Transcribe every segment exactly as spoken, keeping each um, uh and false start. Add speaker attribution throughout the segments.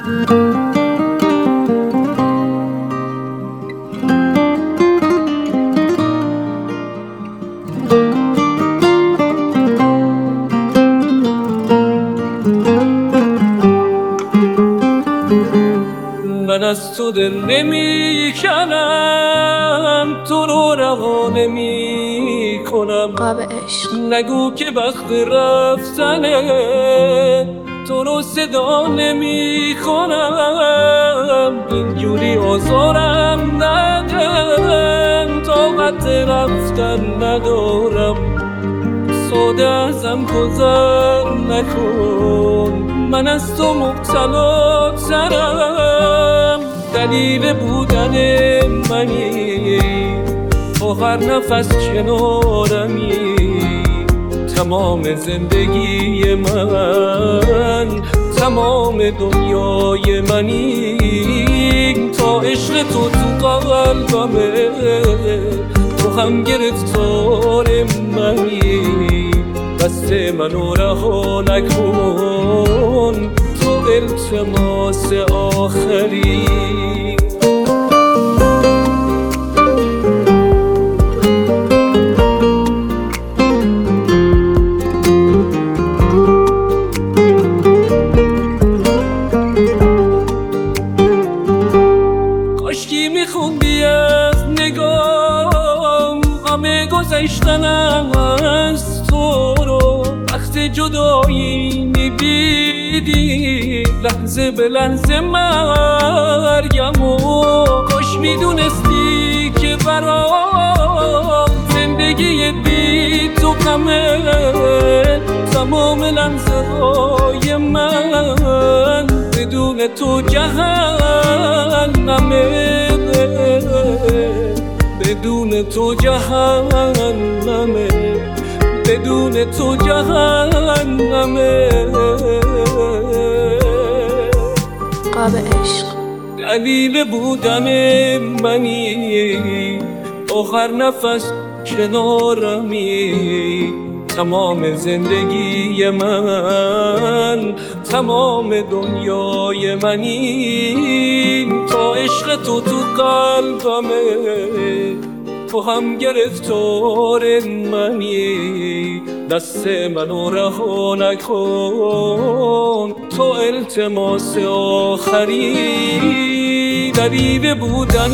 Speaker 1: من از تو دل نمی کنم، تو رو رها نمی کنم.
Speaker 2: قاب عشق
Speaker 1: نگو که وقت رفتنه، تو رو صدا نمی کنم. اینجوری آزارم نده، طاقت رفتن ندارم. ساده ازم گذر نکن، من از تو مبتلا ترم. دلیل بودن منی، آخر نفس کنارمی. تمام زندگی من، تمام دنیای منی. تا عشق تو تو قلبمه، تو هم گرفتار منی. دست منو رها نکن، تو التماس آخری. کاشکی میخوندی از نگام همه گذشتنم از تو رو. وقت جدایی میدیدی لحظه به لحظه مرگم و کاش میدونستی که برام زندگی بی تو غمه. تمام لحظه های من بدون تو جهنمه، بدون تو جهنمه، بدون تو جهنمه.
Speaker 2: قاب عشق
Speaker 1: دلیل بودن منی، آخر نفس کنارمی. تمام زندگی من، تمام دنیای منی. تا عشق تو تو قلبمه، تو هم گرفتار منی. دست منو رها نکن، تو التماس آخری. دلیل بودن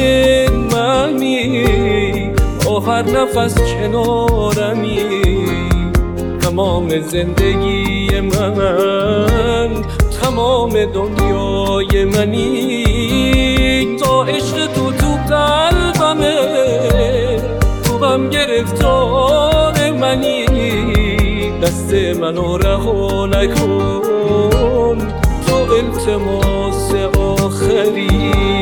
Speaker 1: منی، آخر نفس کنارمی. تمام زندگی من، تمام دنیای منی. تا عشق تو تو قلبمه، تو هم گرفتار منی. دست منو رها نکن، تو التماس آخری.